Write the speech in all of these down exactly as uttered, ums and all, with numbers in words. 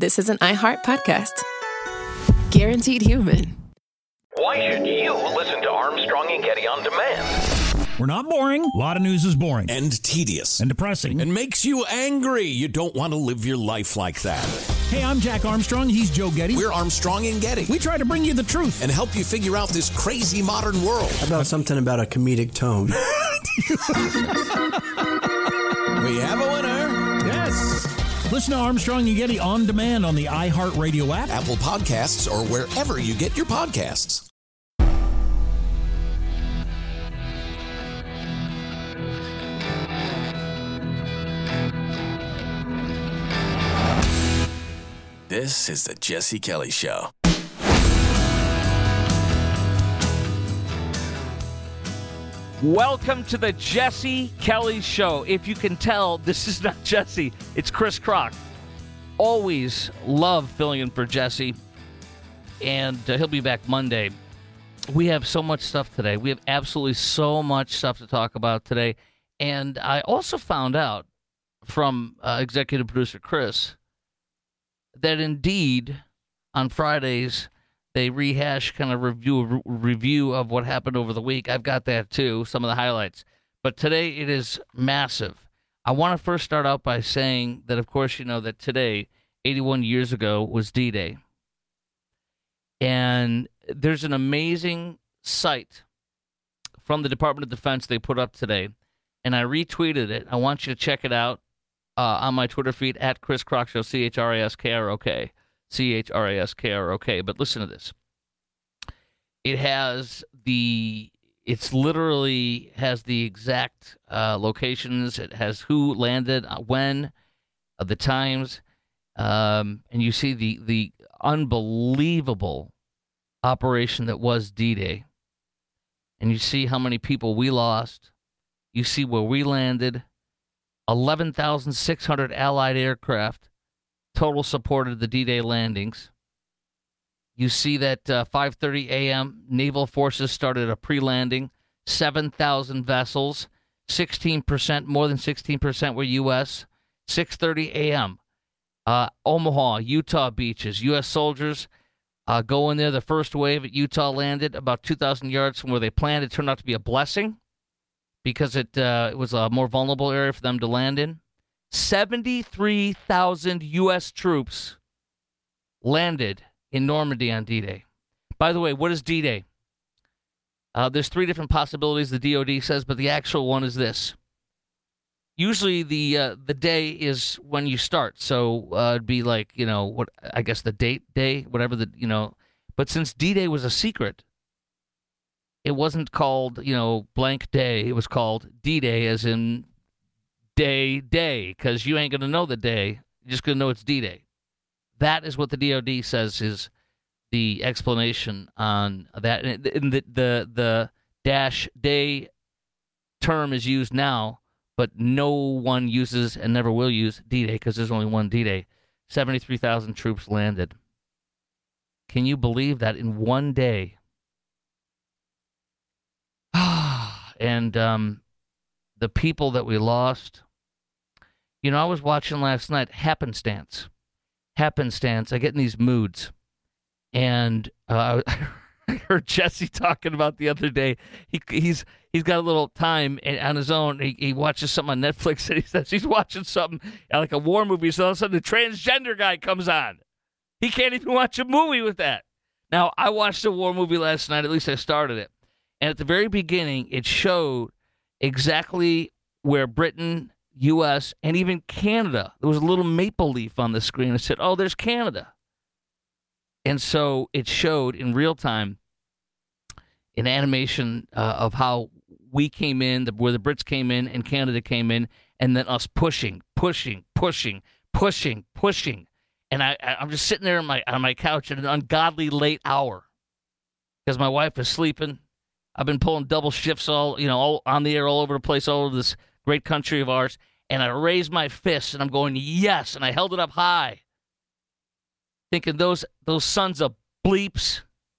this is an iHeart podcast. Guaranteed human. Why should you listen to Armstrong and Getty on demand? We're not boring. A lot of news is boring. And tedious. And depressing. And makes you angry. You don't want to live your life like that. Hey, I'm Jack Armstrong. He's Joe Getty. We're Armstrong and Getty. We try to bring you the truth. And help you figure out this crazy modern world. How about something about a comedic tone? We have a winner. Yes. Listen to Armstrong and Getty on demand on the iHeartRadio app, Apple Podcasts, or wherever you get your podcasts. This is the Jesse Kelly Show. Welcome to the Jesse Kelly Show. If you can tell, this is not Jesse, it's Chris Crock. Always love filling in for Jesse, and uh, he'll be back Monday. We have so much stuff today. We have absolutely so much stuff to talk about today. And I also found out from uh, executive producer Chris that indeed on Fridays they rehash kind of review re- review of what happened over the week. I've got that too, some of the highlights. But today it is massive. I want to first start out by saying that, of course, you know that today, eighty-one years ago, was D-Day. And there's an amazing site from the Department of Defense they put up today, and I retweeted it. I want you to check it out uh, on my Twitter feed, at Chris Crock Show, C H R A S K R O K. C H R A S K R O K. But listen to this. It has the, it's literally has the exact uh, locations. It has who landed, uh, when, uh, the times. Um, and you see the, the unbelievable operation that was D-Day. And you see how many people we lost. You see where we landed. eleven thousand six hundred Allied aircraft total supported the D-Day landings. You see that uh, five thirty a.m. Naval Forces started a pre-landing. seven thousand vessels, sixteen percent, more than sixteen percent were U S six thirty a.m. Uh, Omaha, Utah beaches. U S soldiers uh, go in there. The first wave at Utah landed about two thousand yards from where they planned. It turned out to be a blessing because it, uh, it was a more vulnerable area for them to land in. seventy-three thousand U S troops landed in Normandy on D-Day. By the way, what is D-Day? Uh, there's three different possibilities, the D O D says, but the actual one is this. Usually the uh, the day is when you start, so uh, it'd be like, you know, what I guess the date day, whatever the, you know. But since D-Day was a secret, it wasn't called, you know, blank day. It was called D-Day, as in day, day, because you ain't going to know the day. You're just going to know it's D-Day. That is what the D O D says is the explanation on that. And the, the, the dash day term is used now, but no one uses and never will use D-Day because there's only one D-Day. seventy-three thousand troops landed. Can you believe that in one day? And um, the people that we lost. You know, I was watching last night Happenstance. Happenstance. I get in these moods. And uh, I heard Jesse talking about the other day. He he's he's got a little time on his own. He, he watches something on Netflix, and he says he's watching something like a war movie. So all of a sudden, the transgender guy comes on. He can't even watch a movie with that. Now, I watched a war movie last night. At least I started it. And at the very beginning, it showed exactly where Britain, U S, and even Canada, there was a little maple leaf on the screen. It said, oh, there's Canada. And so it showed in real time an animation uh, of how we came in, the, where the Brits came in and Canada came in, and then us pushing, pushing, pushing, pushing, pushing. And I, I'm just sitting there on my, on my couch at an ungodly late hour because my wife is sleeping. I've been pulling double shifts all, you know, all on the air all over the place, all over this great country of ours. And I raised my fist, and I'm going, yes, and I held it up high, thinking those those sons of bleeps,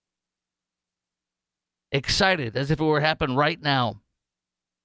excited as if it were happening right now.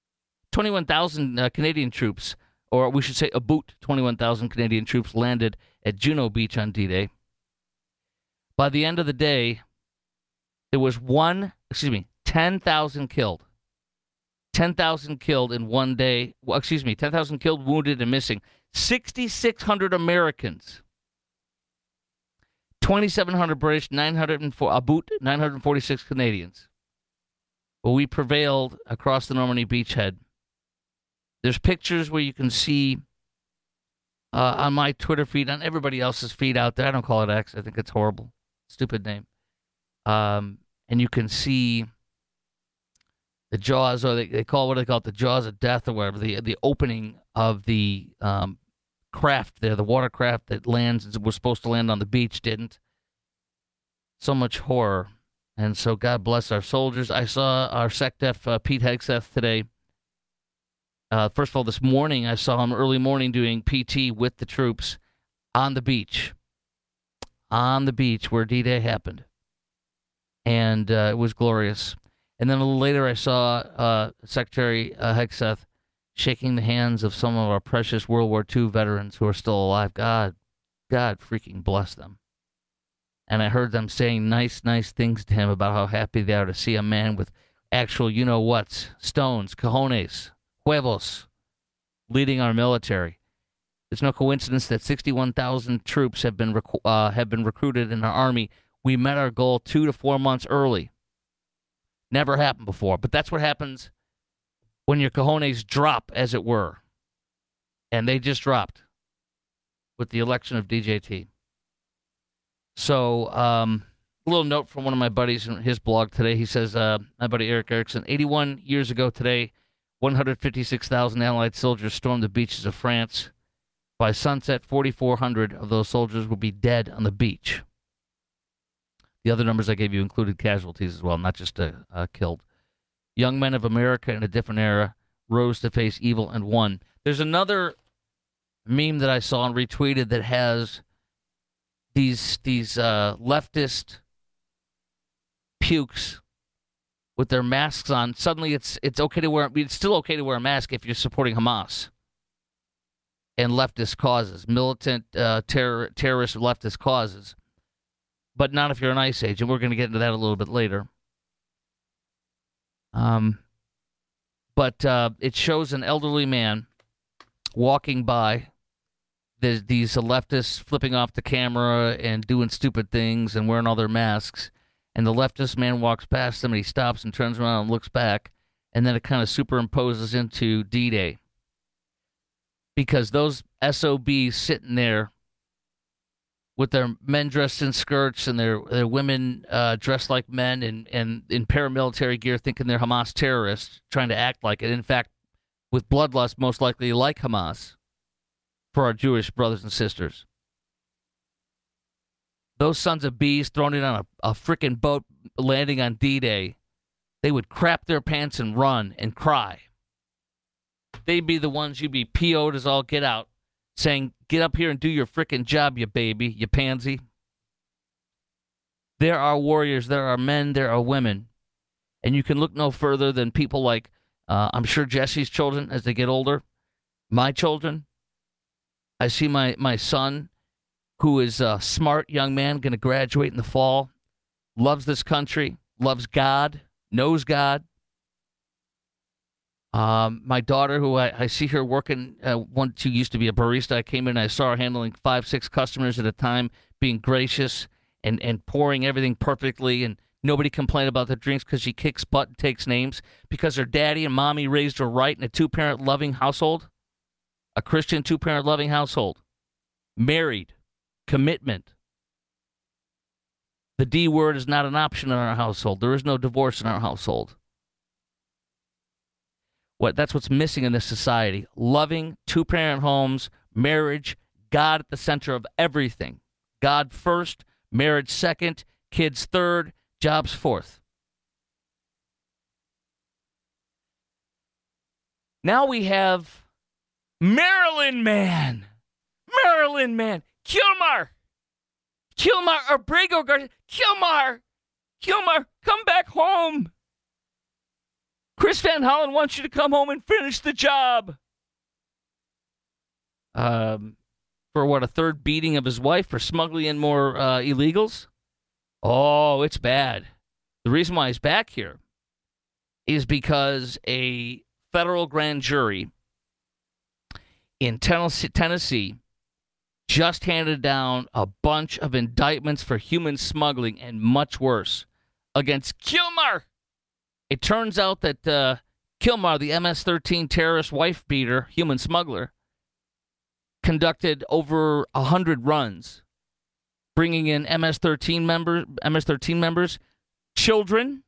twenty-one thousand uh, Canadian troops, or we should say about twenty-one thousand Canadian troops landed at Juno Beach on D-Day. By the end of the day, there was one, excuse me, ten thousand killed. ten thousand killed in one day. Well, excuse me, ten thousand killed, wounded, and missing. six thousand six hundred Americans. twenty-seven hundred British, nine hundred four, about nine hundred forty-six Canadians. But we prevailed across the Normandy beachhead. There's pictures where you can see uh, on my Twitter feed, on everybody else's feed out there. I don't call it X. I think it's horrible. Stupid name. Um, and you can see the jaws, or they, they call what they call it, the jaws of death or whatever, the the opening of the um, craft there, the watercraft that lands, was supposed to land on the beach, didn't. So much horror. And so God bless our soldiers. I saw our SecDef, uh, Pete Hegseth, today. Uh, first of all, this morning, I saw him early morning doing P T with the troops on the beach. On the beach where D-Day happened. And uh, it was glorious. And then a little later, I saw uh, Secretary uh, Hegseth shaking the hands of some of our precious World War Two veterans who are still alive. God, God freaking bless them. And I heard them saying nice, nice things to him about how happy they are to see a man with actual you-know-whats, stones, cojones, huevos, leading our military. There's no coincidence that sixty-one thousand troops have been rec- uh, have been recruited in our Army. We met our goal two to four months early. Never happened before, but that's what happens when your cojones drop, as it were. And they just dropped with the election of D J T. So, um, a little note from one of my buddies in his blog today. He says, uh, my buddy Eric Erickson, eighty-one years ago today, one hundred fifty-six thousand Allied soldiers stormed the beaches of France. By sunset, forty-four hundred of those soldiers would be dead on the beach. The other numbers I gave you included casualties as well, not just uh, uh, killed. Young men of America in a different era rose to face evil and won. There's another meme that I saw and retweeted that has these these uh, leftist pukes with their masks on. Suddenly, it's it's okay to wear. It's still okay to wear a mask if you're supporting Hamas and leftist causes, militant uh, terror, terrorist leftist causes, but not if you're an ICE agent. We're going to get into that a little bit later. Um, but uh, it shows an elderly man walking by. There's these leftists flipping off the camera and doing stupid things and wearing all their masks. And the leftist man walks past them and he stops and turns around and looks back. And then it kind of superimposes into D-Day. Because those S O Bs sitting there with their men dressed in skirts and their, their women uh, dressed like men and, and in paramilitary gear thinking they're Hamas terrorists, trying to act like it. In fact, with bloodlust, most likely like Hamas. For our Jewish brothers and sisters. Those sons of bees thrown in on a, a frickin' boat landing on D-Day, they would crap their pants and run and cry. They'd be the ones you'd be P O'd as all get out, saying, get up here and do your frickin' job, you baby, you pansy. There are warriors, there are men, there are women. And you can look no further than people like, uh, I'm sure Jesse's children as they get older, my children. I see my, my son, who is a smart young man, going to graduate in the fall, loves this country, loves God, knows God. Um, my daughter, who I, I see her working, uh, one, she used to be a barista. I came in and I saw her handling five, six customers at a time, being gracious and, and pouring everything perfectly, and nobody complained about the drinks because she kicks butt and takes names because her daddy and mommy raised her right in a two-parent loving household. A Christian two-parent loving household. Married. Commitment. The D word is not an option in our household. There is no divorce in our household. What that's what's missing in this society. Loving two-parent homes, marriage, God at the center of everything. God first, marriage second, kids third, jobs fourth. Now we have Maryland man. Maryland man. Kilmar. Kilmar Abrego Garcia. Kilmar. Kilmar, come back home. Chris Van Hollen wants you to come home and finish the job. Um, for, what, a third beating of his wife for smuggling in more uh, illegals? Oh, it's bad. The reason why he's back here is because a federal grand jury in Tennessee, Tennessee just handed down a bunch of indictments for human smuggling and much worse against Kilmer. It turns out that uh, Kilmer, the M S thirteen terrorist wife beater, human smuggler, conducted over one hundred runs, bringing in M S thirteen members, M S thirteen members, children.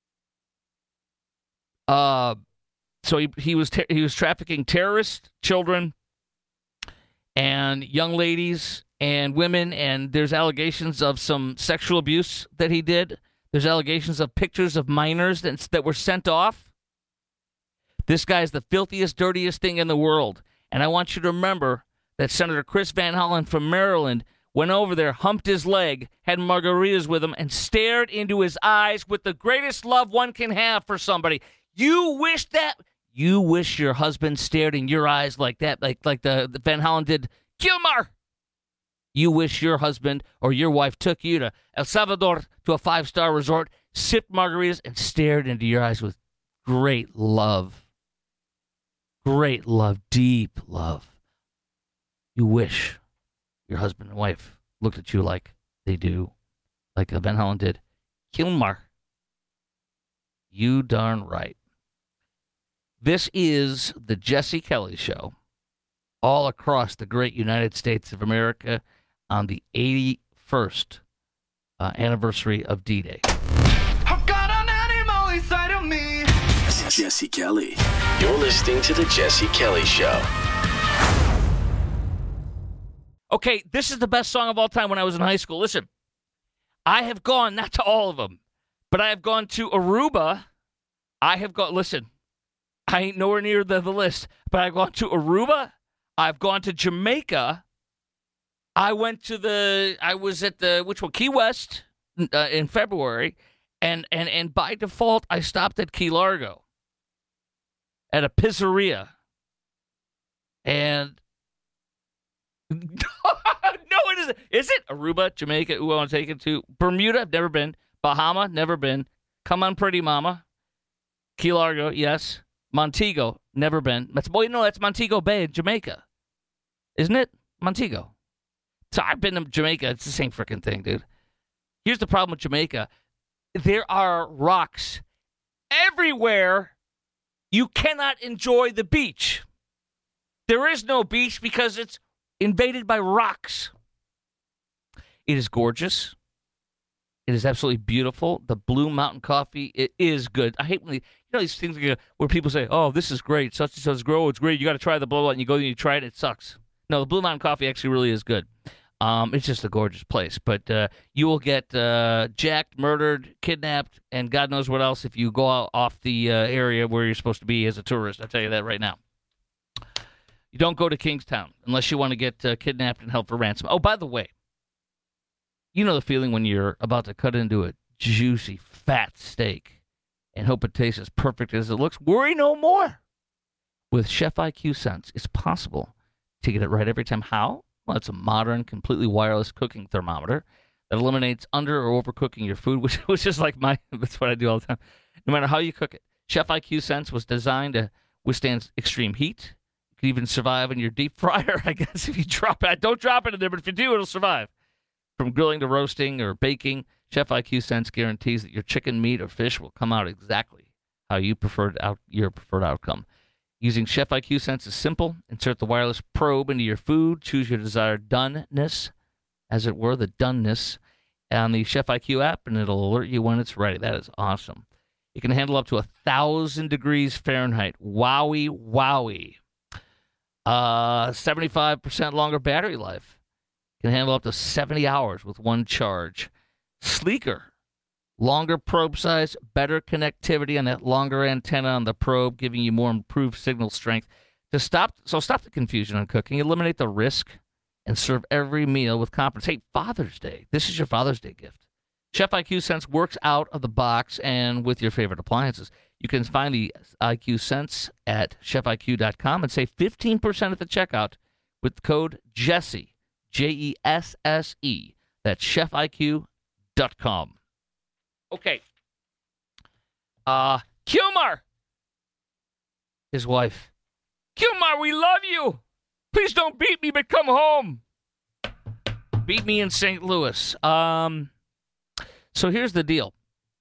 Uh, so he he was ter- he was trafficking terrorists, children, and young ladies and women. And there's allegations of some sexual abuse that he did. There's allegations of pictures of minors that that were sent off. This guy's the filthiest, dirtiest thing in the world. And I want you to remember that Senator Chris Van Hollen from Maryland went over there, humped his leg, had margaritas with him, and stared into his eyes with the greatest love one can have for somebody. You wish that, you wish your husband stared in your eyes like that, like like the, the Van Hollen did Kilmer. You wish your husband or your wife took you to El Salvador to a five-star resort, sipped margaritas, and stared into your eyes with great love. Great love, deep love. You wish your husband and wife looked at you like they do, like Van Hollen did. Kilmer. You darn right. This is the Jesse Kelly Show, all across the great United States of America on the eighty-first uh, anniversary of D-Day. I've got an animal inside of me. Jesse Kelly. You're listening to The Jesse Kelly Show. Okay, this is the best song of all time when I was in high school. Listen, I have gone, not to all of them, but I have gone to Aruba. I have gone, listen, I ain't nowhere near the, the list, but I've gone to Aruba. I've gone to Jamaica. I went to the, I was at the, which one, Key West uh, in February, and, and, and by default, I stopped at Key Largo at a pizzeria. And no, it isn't. Is it? Aruba, Jamaica, ooh, I want to take it to. Bermuda, I've never been. Bahama, never been. Come on, Pretty Mama. Key Largo, yes. Montego, never been. That's, boy, no, that's Montego Bay in Jamaica. Isn't it? Montego. So I've been to Jamaica. It's the same freaking thing, dude. Here's the problem with Jamaica. There are rocks everywhere. You cannot enjoy the beach. There is no beach because it's invaded by rocks. It is gorgeous. It is absolutely beautiful. The Blue Mountain coffee, it is good. I hate when they, you know these things where people say, "Oh, this is great. Such and such grow. It's great. You got to try the blah blah." And you go and you try it, it sucks. No, the Blue Mountain coffee actually really is good. Um, it's just a gorgeous place. But uh, you will get uh, jacked, murdered, kidnapped, and God knows what else if you go out off the uh, area where you're supposed to be as a tourist. I'll tell you that right now. You don't go to Kingstown unless you want to get uh, kidnapped and held for ransom. Oh, by the way, you know the feeling when you're about to cut into a juicy, fat steak and hope it tastes as perfect as it looks? Worry no more. With Chef I Q Sense, it's possible to get it right every time. How? Well, it's a modern, completely wireless cooking thermometer that eliminates under or overcooking your food, which, which is like my, that's what I do all the time. No matter how you cook it. Chef I Q Sense was designed to withstand extreme heat. You can even survive in your deep fryer, I guess, if you drop it. Don't drop it in there, but if you do, it'll survive. From grilling to roasting or baking, Chef I Q Sense guarantees that your chicken, meat, or fish will come out exactly how you preferred out your preferred outcome. Using Chef I Q Sense is simple. Insert the wireless probe into your food. Choose your desired doneness, as it were, the doneness, on the Chef I Q app, and it'll alert you when it's ready. That is awesome. It can handle up to one thousand degrees Fahrenheit. Wowie, wowie. Uh, seventy-five percent longer battery life. Can handle up to seventy hours with one charge. Sleeker. Longer probe size, better connectivity on that longer antenna on the probe, giving you more improved signal strength. To stop, so stop the confusion on cooking, eliminate the risk, and serve every meal with confidence. Hey, Father's Day. This is your Father's Day gift. Chef I Q Sense works out of the box and with your favorite appliances. You can find the I Q Sense at chef I Q dot com and save fifteen percent at the checkout with the code Jesse. J E S S E. That's chef I Q dot com. Okay. Uh, Kilmar. His wife. Kilmar, we love you. Please don't beat me, but come home. Beat me in Saint Louis. Um, so here's the deal.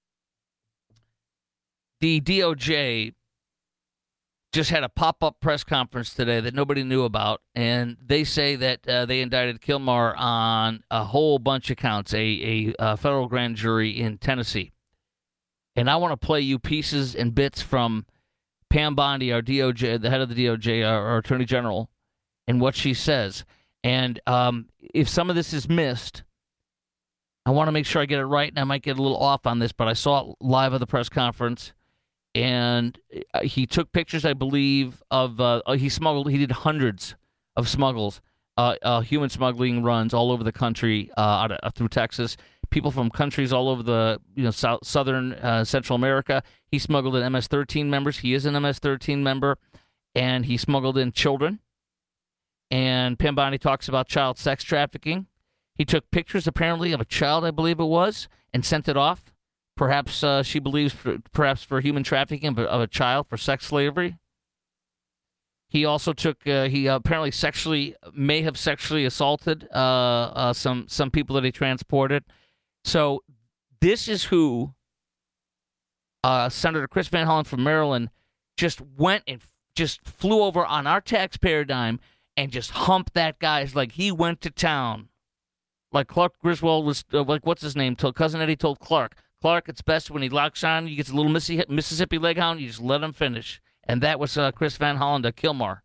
The D O J just had a pop-up press conference today that nobody knew about, and they say that uh, they indicted Kilmar on a whole bunch of counts, a, a, a federal grand jury in Tennessee. And I want to play you pieces and bits from Pam Bondi, our D O J, the head of the D O J, our, our Attorney General, and what she says. And um, if some of this is missed, I want to make sure I get it right, and I might get a little off on this, but I saw it live at the press conference. And he took pictures, I believe, of uh, he smuggled. He did hundreds of smuggles, uh, uh, human smuggling runs all over the country, uh, out of, through Texas. People from countries all over the you know south, southern uh, Central America. He smuggled in M S thirteen members. He is an M S thirteen member, and he smuggled in children. And Pam Bondi talks about child sex trafficking. He took pictures, apparently, of a child, I believe it was, and sent it off. Perhaps uh, she believes, for, perhaps for human trafficking of a child, for sex slavery. He also took, uh, he uh, apparently sexually, may have sexually assaulted uh, uh, some some people that he transported. So this is who uh, Senator Chris Van Hollen from Maryland just went and f- just flew over on our taxpayer dime and just humped that guy. It's like he went to town. Like Clark Griswold was, uh, like what's his name, told Cousin Eddie told Clark. Clark, it's best when he locks on, he gets a little Mississippi leg hound, you just let him finish. And that was uh, Chris Van Hollen to Kilmar.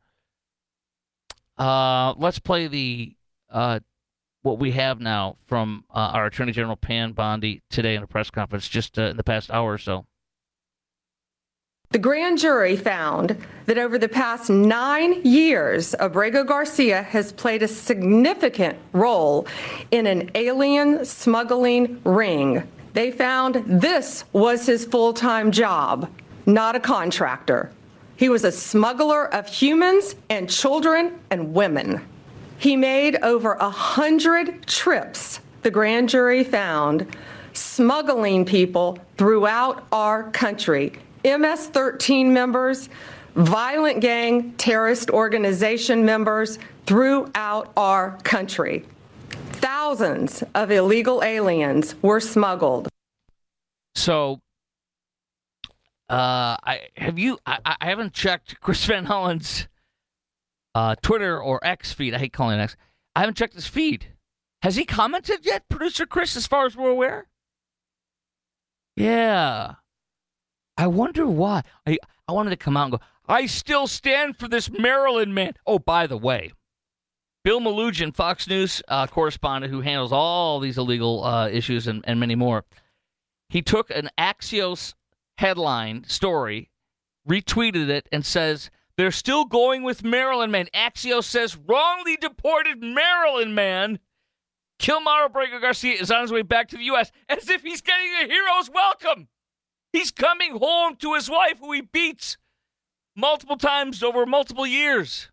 Uh, let's play the uh, what we have now from uh, our Attorney General Pam Bondi today in a press conference just uh, in the past hour or so. The grand jury found that over the past nine years, Abrego Garcia has played a significant role in an alien smuggling ring. They found this was his full-time job, not a contractor. He was a smuggler of humans and children and women. He made over a hundred trips, the grand jury found, smuggling people throughout our country. M S thirteen members, violent gang terrorist organization members throughout our country. Thousands of illegal aliens were smuggled. So, uh, I have you. I, I haven't checked Chris Van Hollen's uh, Twitter or X feed. I hate calling it X. I haven't checked his feed. Has he commented yet, Producer Chris? As far as we're aware. Yeah. I wonder why. I I wanted to come out and go, I still stand for this Maryland man. Oh, by the way, Bill Malugin, Fox News uh, correspondent who handles all these illegal uh, issues and, and many more, he took an Axios headline story, retweeted it, and says, they're still going with Maryland man. Axios says, wrongly deported Maryland man, Kilmar Abrego Garcia, is on his way back to the U S as if he's getting a hero's welcome. He's coming home to his wife, who he beats multiple times over multiple years.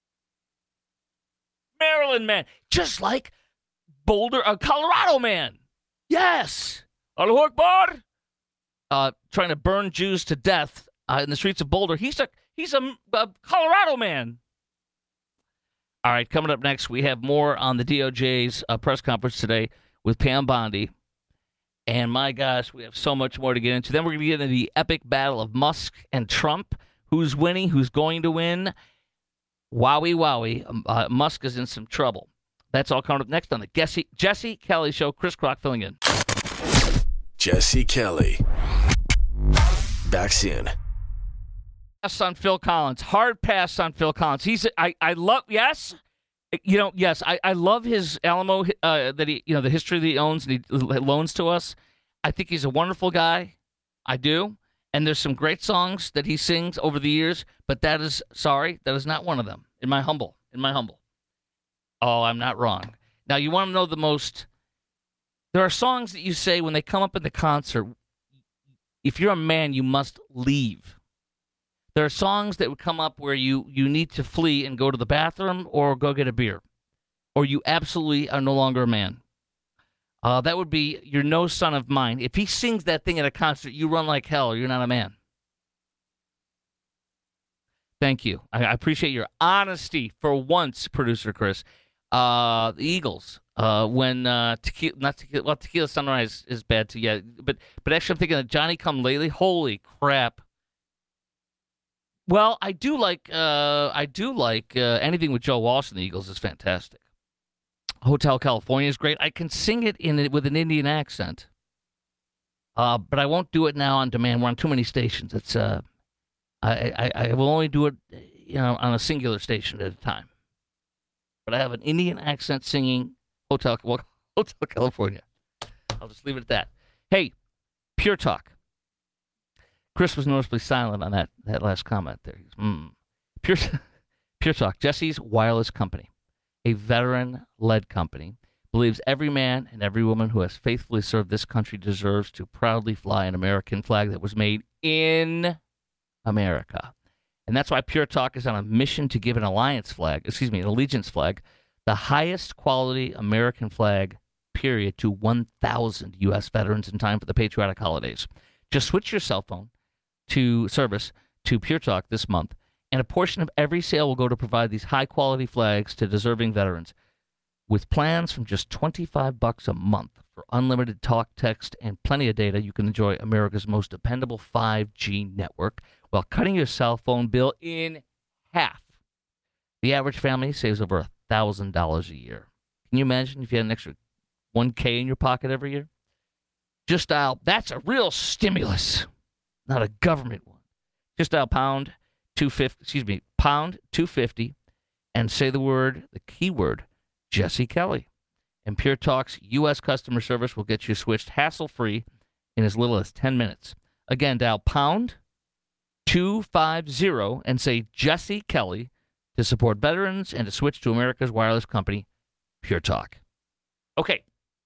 Maryland man, just like Boulder, a Colorado man. Yes. Allahu Akbar. Uh, trying to burn Jews to death uh, in the streets of Boulder. He's a he's a, a Colorado man. All right, coming up next, we have more on the D O J's uh, press conference today with Pam Bondi. And my gosh, we have so much more to get into. Then we're going to get into the epic battle of Musk and Trump. Who's winning? Who's going to win? Wowie, wowie. Uh, Musk is in some trouble. That's all coming up next on the Jesse, Jesse Kelly Show. Chris Crock filling in. Jesse Kelly. Back soon. Pass on Phil Collins. Hard pass on Phil Collins. He's I, I love yes. You know, yes, I, I love his Alamo uh, that he you know the history that he owns and he loans to us. I think he's a wonderful guy. I do. And there's some great songs that he sings over the years, but that is sorry, that is not one of them. In my humble, in my humble. Oh, I'm not wrong. Now you want to know the most there are songs that you say when they come up in the concert, if you're a man, you must leave. There are songs that would come up where you, you need to flee and go to the bathroom or go get a beer or you absolutely are no longer a man. Uh, that would be You're No Son of Mine. If he sings that thing at a concert, you run like hell, or you're not a man. Thank you. I, I appreciate your honesty for once, producer Chris. Uh, the Eagles, uh, when uh, tequila, not tequila, well, Tequila Sunrise is bad too, yeah. But but actually, I'm thinking of Johnny Come Lately. Holy crap! Well, I do like uh, I do like uh, anything with Joe Walsh and the Eagles is fantastic. Hotel California is great. I can sing it in it with an Indian accent, uh, but I won't do it now on demand. We're on too many stations. It's uh, I, I I will only do it, you know, on a singular station at a time. But I have an Indian accent singing Hotel well, Hotel California. I'll just leave it at that. Hey, Pure Talk. Chris was noticeably silent on that, that last comment there. Mm. Pure, Pure Talk, Jesse's wireless company, a veteran-led company, believes every man and every woman who has faithfully served this country deserves to proudly fly an American flag that was made in America. And that's why Pure Talk is on a mission to give an alliance flag, excuse me, an allegiance flag, the highest quality American flag, period, to one thousand U S veterans in time for the patriotic holidays. Just switch your cell phone to service to Pure Talk this month, and a portion of every sale will go to provide these high-quality flags to deserving veterans. With plans from just twenty-five bucks a month for unlimited talk, text, and plenty of data, you can enjoy America's most dependable five G network while cutting your cell phone bill in half. The average family saves over one thousand dollars a year. Can you imagine if you had an extra one K in your pocket every year? Just dial, that's a real stimulus, not a government one. Just dial pound two fifty, excuse me, pound two fifty, and say the word, the keyword, Jesse Kelly. And Pure Talk's U S customer service will get you switched hassle-free in as little as ten minutes. Again, dial pound two fifty and say Jesse Kelly to support veterans and to switch to America's wireless company, Pure Talk. Okay.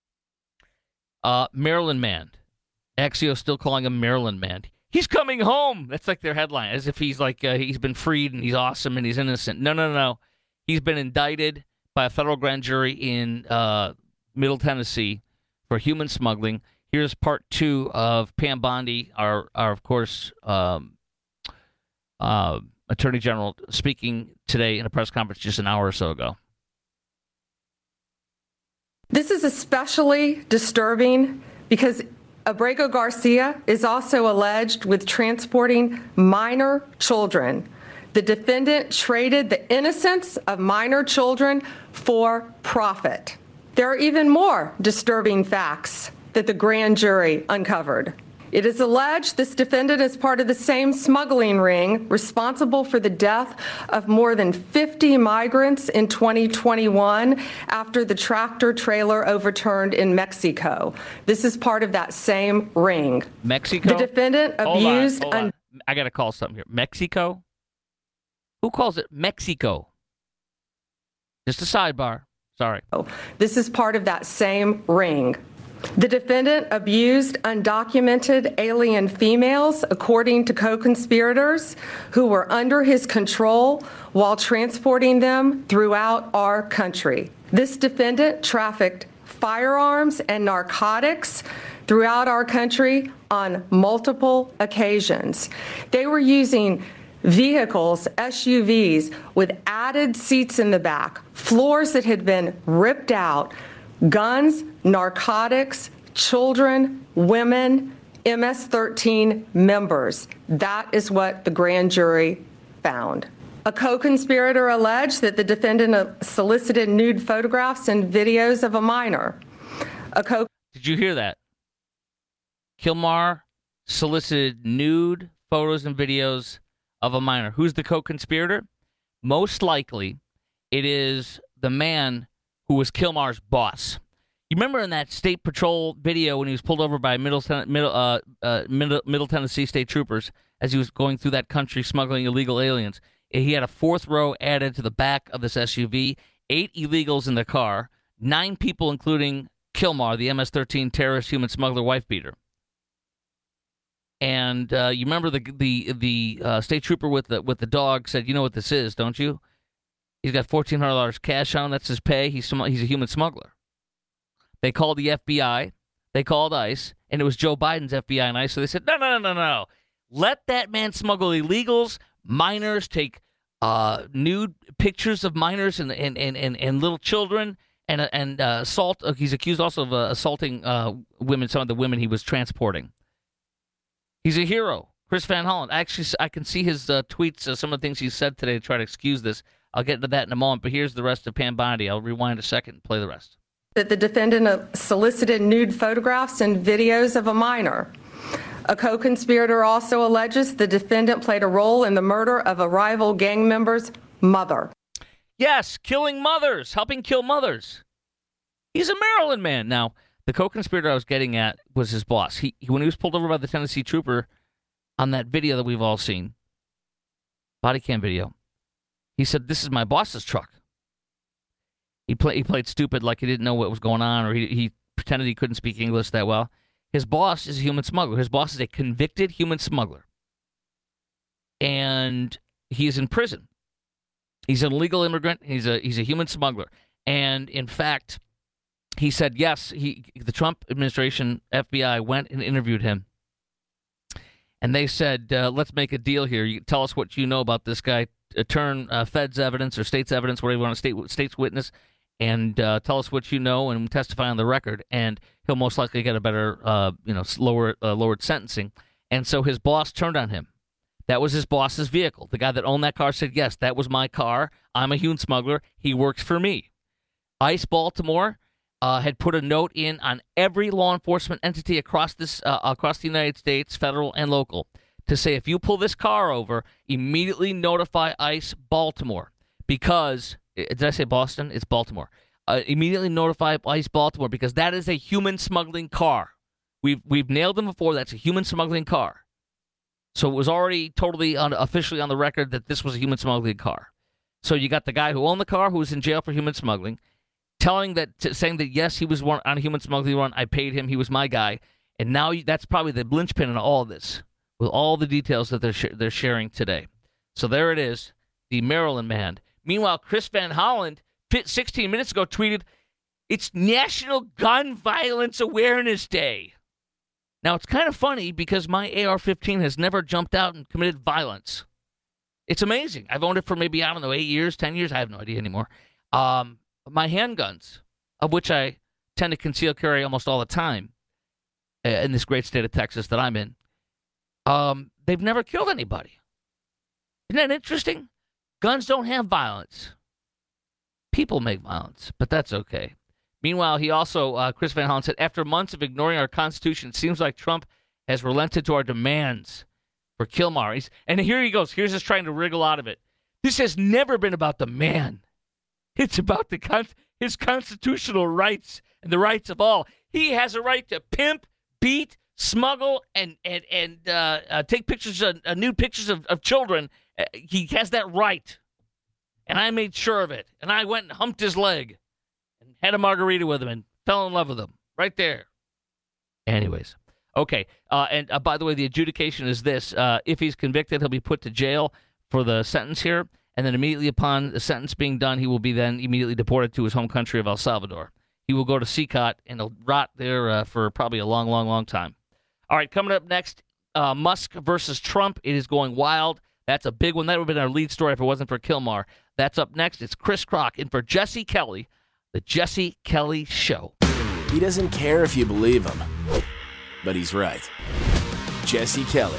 Uh, Maryland man. Axios still calling him Maryland man. He's coming home. That's like their headline, as if he's like uh, he's been freed and he's awesome and he's innocent. No, no, no. He's been indicted by a federal grand jury in uh, Middle Tennessee for human smuggling. Here's part two of Pam Bondi, our, our of course, um, uh, Attorney General, speaking today in a press conference just an hour or so ago. This is especially disturbing because Abrego Garcia is also alleged with transporting minor children. The defendant traded the innocence of minor children for profit. There are even more disturbing facts that the grand jury uncovered. It is alleged this defendant is part of the same smuggling ring responsible for the death of more than fifty migrants in twenty twenty-one after the tractor trailer overturned in Mexico. This is part of that same ring. Mexico? The defendant abused... Hold on, hold on. I got to call something here. Mexico? Who calls it Mexico? Just a sidebar. Sorry. This is part of that same ring. The defendant abused undocumented alien females, according to co-conspirators who were under his control while transporting them throughout our country. This defendant trafficked firearms and narcotics throughout our country on multiple occasions. They were using vehicles, S U Vs, with added seats in the back, floors that had been ripped out, guns, narcotics, children, women, M S thirteen members. That is what the grand jury found. A co-conspirator alleged that the defendant solicited nude photographs and videos of a minor. A co- Did you hear that? Kilmar solicited nude photos and videos of a minor. Who's the co-conspirator? Most likely, it is the man who was Kilmar's boss. You remember in that State Patrol video when he was pulled over by Middle, Middle, uh, uh, Middle, Middle Tennessee state troopers as he was going through that country smuggling illegal aliens? He had a fourth row added to the back of this S U V, eight illegals in the car, nine people including Kilmar, the M S thirteen terrorist human smuggler wife beater. And uh, you remember the the the uh, state trooper with the with the dog said, "You know what this is, don't you?" He's got fourteen hundred dollars cash on him. That's his pay. He's sm- he's a human smuggler. They called the F B I. They called ICE, and it was Joe Biden's F B I and ICE. So they said, no, no, no, no, no. Let that man smuggle illegals, minors, take uh, nude pictures of minors and and, and, and, and little children, and and uh, assault. Uh, he's accused also of uh, assaulting uh, women, some of the women he was transporting. He's a hero. Chris Van Hollen. Actually, I can see his uh, tweets, uh, some of the things he said today to try to excuse this. I'll get into that in a moment, but here's the rest of Pam Bondi. I'll rewind a second and play the rest. That the defendant solicited nude photographs and videos of a minor. A co-conspirator also alleges the defendant played a role in the murder of a rival gang member's mother. Yes, killing mothers, helping kill mothers. He's a Maryland man. Now, the co-conspirator I was getting at was his boss. He, when he was pulled over by the Tennessee trooper on that video that we've all seen, body cam video, he said, "This is my boss's truck." He, play, he played stupid like he didn't know what was going on, or he, he pretended he couldn't speak English that well. His boss is a human smuggler. His boss is a convicted human smuggler. And he is in prison. He's an illegal immigrant. He's a he's a human smuggler. And, in fact, he said, yes, he the Trump administration, F B I, went and interviewed him. And they said, uh, let's make a deal here. You tell us what you know about this guy. Uh, turn uh, Fed's evidence or state's evidence, whatever you want, a state, state's witness, and uh, tell us what you know and testify on the record. And he'll most likely get a better, uh, you know, lower, uh, lowered sentencing. And so his boss turned on him. That was his boss's vehicle. The guy that owned that car said, yes, that was my car. I'm a human smuggler. He works for me. ICE Baltimore uh, had put a note in on every law enforcement entity across this, uh, across the United States, federal and local, to say, if you pull this car over, immediately notify ICE Baltimore. Because, did I say Boston? It's Baltimore. Uh, immediately notify ICE Baltimore, because that is a human smuggling car. We've we've nailed them before. That's a human smuggling car. So it was already totally on, officially on the record that this was a human smuggling car. So you got the guy who owned the car, who was in jail for human smuggling, telling that, t- saying that, yes, he was one, on a human smuggling run. I paid him. He was my guy. And now you, that's probably the linchpin in all of this, with all the details that they're sh- they're sharing today. So there it is, the Maryland man. Meanwhile, Chris Van Hollen, sixteen minutes ago, tweeted, "It's National Gun Violence Awareness Day." Now, it's kind of funny because my A R fifteen has never jumped out and committed violence. It's amazing. I've owned it for maybe, I don't know, eight years, ten years. I have no idea anymore. Um, my handguns, of which I tend to conceal carry almost all the time uh, in this great state of Texas that I'm in, Um, they've never killed anybody. Isn't that interesting? Guns don't have violence. People make violence, but that's okay. Meanwhile, he also, uh, Chris Van Hollen said, after months of ignoring our Constitution, it seems like Trump has relented to our demands for Kilmar. He's, and here he goes. Here's us trying to wriggle out of it. This has never been about the man. It's about the con- his constitutional rights and the rights of all. He has a right to pimp, beat, smuggle, and and and uh, uh, take pictures, of, uh, nude pictures of, of children. Uh, he has that right, and I made sure of it. And I went and humped his leg, and had a margarita with him, and fell in love with him right there. Anyways, okay. Uh, and uh, by the way, the adjudication is this: uh, if he's convicted, he'll be put to jail for the sentence here, and then immediately upon the sentence being done, he will be then immediately deported to his home country of El Salvador. He will go to C C O T, and he'll rot there uh, for probably a long, long, long time. All right, coming up next, uh, Musk versus Trump. It is going wild. That's a big one. That would have been our lead story if it wasn't for Kilmar. That's up next. It's Chris Kroc in for Jesse Kelly, the Jesse Kelly Show. He doesn't care if you believe him, but he's right. Jesse Kelly.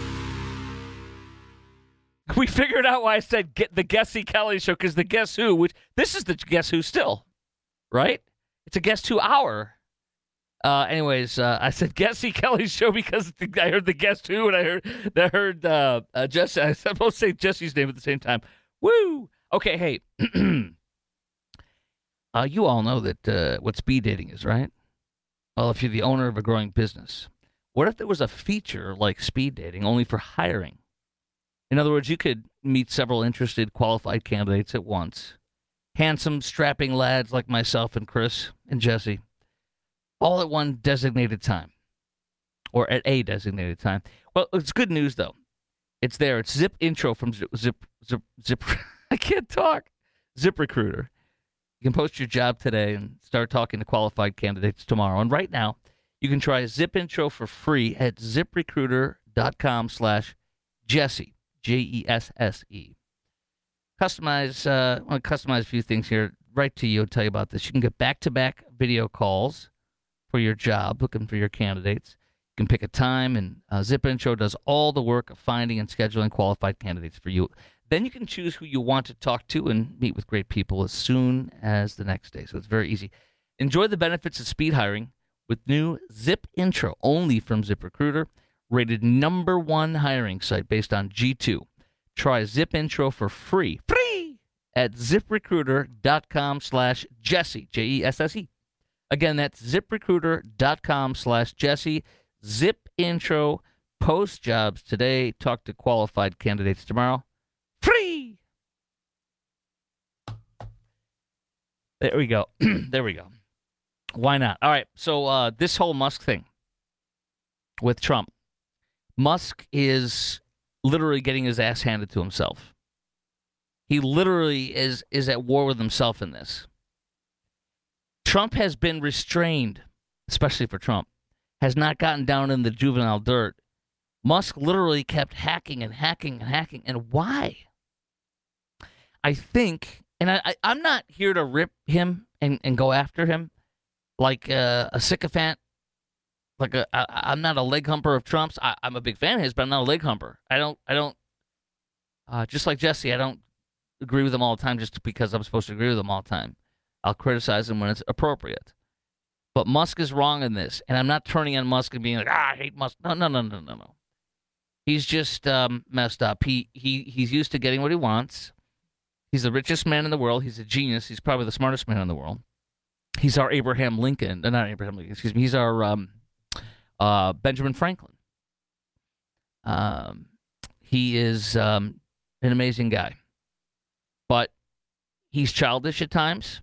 We figured out why I said get the Jesse Kelly Show, because the Guess Who, which this is the Guess Who still, right? It's a Guess Who hour. Uh, anyways, uh, I said Jesse Kelly Show because I heard the Guess Who, and I heard I heard uh, uh, Jesse. I was supposed to say Jesse's name at the same time. Woo! Okay, hey, uh, you all know that uh, what speed dating is, right? Well, if you're the owner of a growing business, what if there was a feature like speed dating only for hiring? In other words, you could meet several interested, qualified candidates at once. Handsome, strapping lads like myself and Chris and Jesse, all at one designated time, or at a designated time. Well, it's good news, though. It's there. It's Zip Intro from Zip, Zip, Zip, Zip. I can't talk. ZipRecruiter. You can post your job today and start talking to qualified candidates tomorrow. And right now, you can try Zip Intro for free at ZipRecruiter.com slash Jesse, J E S S E. Customize, uh, I want to customize a few things here right to you. I'll tell you about this. You can get back-to-back video calls for your job, looking for your candidates. You can pick a time, and uh, Zip Intro does all the work of finding and scheduling qualified candidates for you. Then you can choose who you want to talk to and meet with great people as soon as the next day. So it's very easy. Enjoy the benefits of speed hiring with new Zip Intro, only from ZipRecruiter, rated number one hiring site based on G two. Try Zip Intro for free, free, at ZipRecruiter.com slash Jesse, J E S S E. Again, that's ZipRecruiter.com slash Jesse. Zip Intro, post jobs today, talk to qualified candidates tomorrow. Free! There we go. There we go. Why not? All right, so uh, this whole Musk thing with Trump. Musk is literally getting his ass handed to himself. He literally is, is at war with himself in this. Trump has been restrained, especially for Trump, has not gotten down in the juvenile dirt. Musk literally kept hacking and hacking and hacking. And why? I think, and I, I, I'm not here to rip him and, and go after him like uh, a sycophant. Like a, I, I'm not a leg humper of Trump's. I, I'm a big fan of his, but I'm not a leg humper. I don't, I don't, uh, just like Jesse, I don't agree with him all the time just because I'm supposed to agree with him all the time. I'll criticize him when it's appropriate. But Musk is wrong in this, and I'm not turning on Musk and being like, ah, I hate Musk. No, no, no, no, no, no. He's just um, messed up. He he he's used to getting what he wants. He's the richest man in the world. He's a genius. He's probably the smartest man in the world. He's our Abraham Lincoln. Uh, not Abraham Lincoln, excuse me. He's our um, uh, Benjamin Franklin. Um, he is um, an amazing guy. But he's childish at times.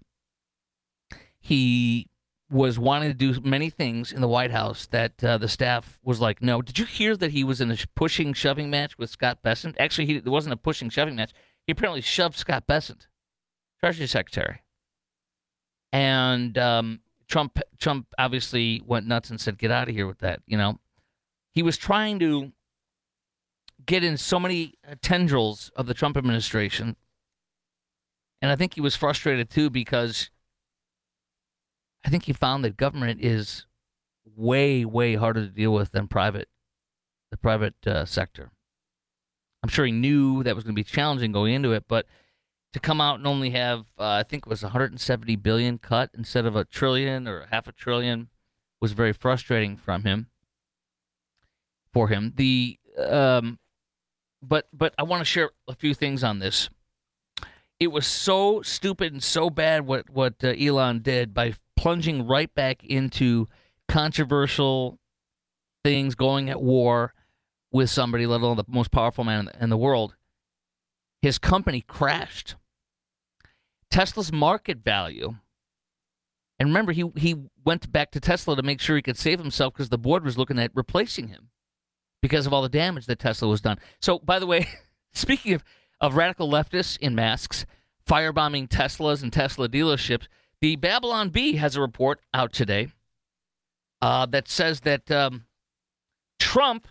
He was wanting to do many things in the White House that uh, the staff was like, no. Did you hear that he was in a pushing, shoving match with Scott Bessent? Actually, he, it wasn't a pushing, shoving match. He apparently shoved Scott Bessent, Treasury Secretary. And um, Trump Trump obviously went nuts and said, get out of here with that, you know. He was trying to get in so many tendrils of the Trump administration. And I think he was frustrated, too, because I think he found that government is way, way harder to deal with than private, the private uh, sector. I'm sure he knew that was going to be challenging going into it, but to come out and only have, uh, I think it was one hundred seventy billion dollars cut instead of a trillion or half a trillion was very frustrating from him, for him. The um, but but I want to share a few things on this. It was so stupid and so bad what what uh, Elon did by plunging right back into controversial things, going at war with somebody, let alone the most powerful man in the, in the world. His company crashed. Tesla's market value, and remember, he, he went back to Tesla to make sure he could save himself because the board was looking at replacing him because of all the damage that Tesla was done. So, by the way, speaking of, of radical leftists in masks, firebombing Teslas and Tesla dealerships, the Babylon Bee has a report out today uh, that says that um, Trump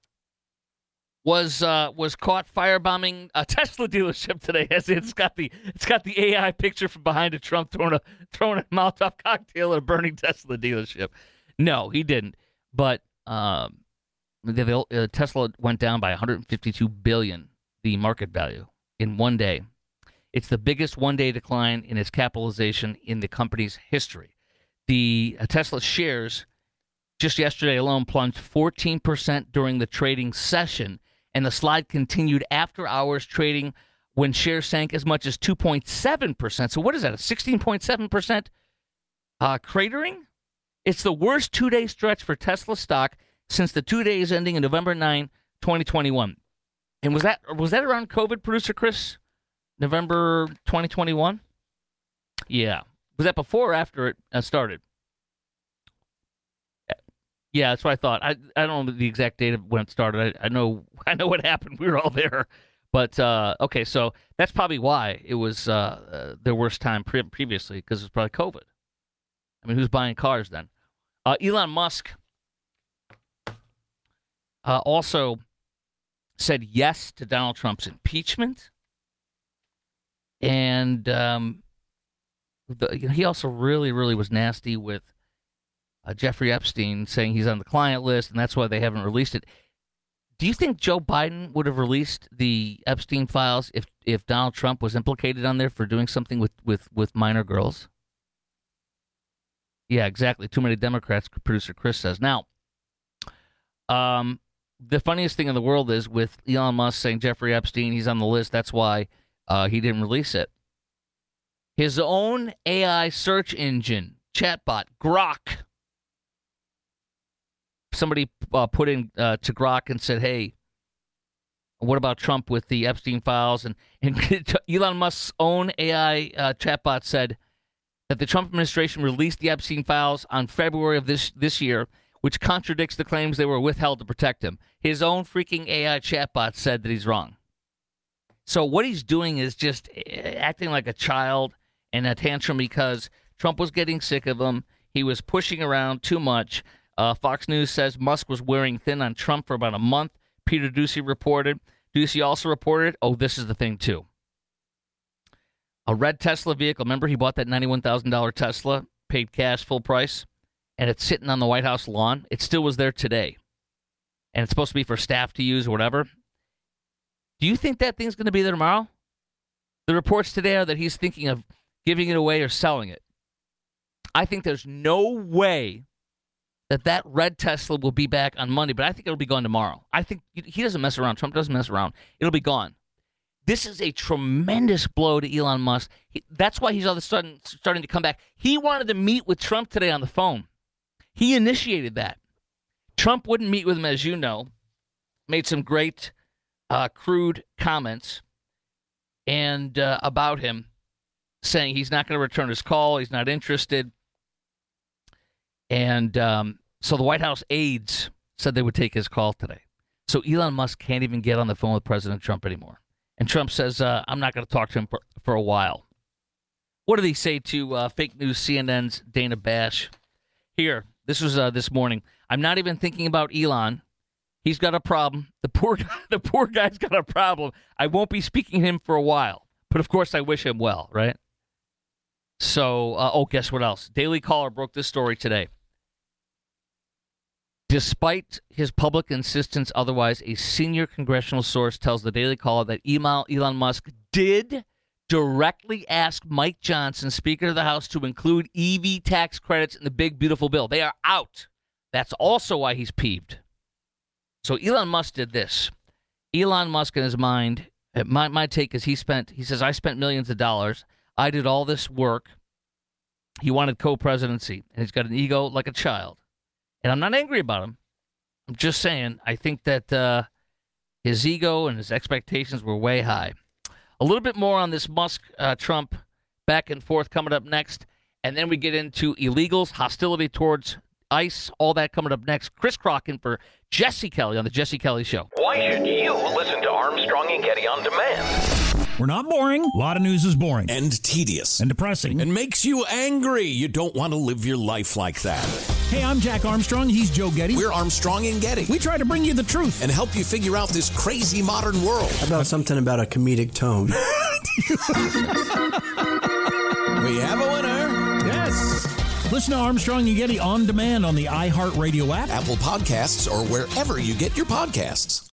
was uh, was caught firebombing a Tesla dealership today. As it's got the it's got the A I picture from behind of Trump throwing a throwing a Molotov cocktail at a burning Tesla dealership. No, he didn't. But um, the, the uh, Tesla went down by one hundred fifty-two billion dollars, the market value, in one day. It's the biggest one-day decline in its capitalization in the company's history. The uh, Tesla shares just yesterday alone plunged fourteen percent during the trading session, and the slide continued after hours trading when shares sank as much as two point seven percent. So what is that, a sixteen point seven percent uh, cratering? It's the worst two-day stretch for Tesla stock since the two days ending in November ninth, twenty twenty-one. And was that was that around COVID, producer Chris? November twenty twenty-one? Yeah. Was that before or after it uh, started? Yeah, that's what I thought. I I don't know the exact date of when it started. I, I know I know what happened. We were all there. But, uh, okay, so that's probably why it was uh, uh, their worst time pre- previously, because it was probably COVID. I mean, who's buying cars then? Uh, Elon Musk uh, also said yes to Donald Trump's impeachment. And um, the, you know, he also really, really was nasty with uh, Jeffrey Epstein, saying he's on the client list, and that's why they haven't released it. Do you think Joe Biden would have released the Epstein files if, if Donald Trump was implicated on there for doing something with, with, with minor girls? Yeah, exactly. Too many Democrats, producer Chris says. Now, um, the funniest thing in the world is with Elon Musk saying Jeffrey Epstein, he's on the list. That's why uh, he didn't release it. His own A I search engine, chatbot, Grok. Somebody uh, put in uh, to Grok and said, hey, what about Trump with the Epstein files? And, and Elon Musk's own A I uh, chatbot said that the Trump administration released the Epstein files on February of this, this year, which contradicts the claims they were withheld to protect him. His own freaking A I chatbot said that he's wrong. So what he's doing is just acting like a child and a tantrum because Trump was getting sick of him. He was pushing around too much. Uh, Fox News says Musk was wearing thin on Trump for about a month. Peter Doocy reported. Doocy also reported, oh, this is the thing, too. A red Tesla vehicle. Remember, he bought that ninety-one thousand dollars Tesla, paid cash, full price, and it's sitting on the White House lawn. It still was there today. And it's supposed to be for staff to use or whatever. Do you think that thing's going to be there tomorrow? The reports today are that he's thinking of giving it away or selling it. I think there's no way that that red Tesla will be back on Monday, but I think it'll be gone tomorrow. I think he doesn't mess around. Trump doesn't mess around. It'll be gone. This is a tremendous blow to Elon Musk. He, that's why he's all of a sudden starting to come back. He wanted to meet with Trump today on the phone. He initiated that. Trump wouldn't meet with him, as you know. Made some great, uh, crude comments and uh, about him, saying he's not going to return his call. He's not interested. And um, so the White House aides said they would take his call today. So Elon Musk can't even get on the phone with President Trump anymore. And Trump says, uh, I'm not going to talk to him for, for a while. What did he say to uh, fake news C N N's Dana Bash? Here, this was uh, this morning. I'm not even thinking about Elon. He's got a problem. The poor guy, the poor guy's got a problem. I won't be speaking to him for a while. But, of course, I wish him well, right? So, uh, oh, guess what else? Daily Caller broke this story today. Despite his public insistence otherwise, a senior congressional source tells the Daily Caller that Elon Musk did directly ask Mike Johnson, Speaker of the House, to include E V tax credits in the big, beautiful bill. They are out. That's also why he's peeved. So Elon Musk did this. Elon Musk, in his mind, my, my take is he spent, he says, I spent millions of dollars. I did all this work. He wanted co-presidency, and he's got an ego like a child. And I'm not angry about him. I'm just saying I think that uh, his ego and his expectations were way high. A little bit more on this Musk-Trump uh, back and forth coming up next. And then we get into illegals, hostility towards ICE, all that coming up next. Chris Crocken for Jesse Kelly on The Jesse Kelly Show. Why should you listen to Armstrong and Getty on demand? We're not boring. A lot of news is boring. And tedious. And depressing. And makes you angry. You don't want to live your life like that. Hey, I'm Jack Armstrong. He's Joe Getty. We're Armstrong and Getty. We try to bring you the truth. And help you figure out this crazy modern world. How about something about a comedic tone? We have a winner. Yes. Listen to Armstrong and Getty on demand on the iHeartRadio app, Apple Podcasts, or wherever you get your podcasts.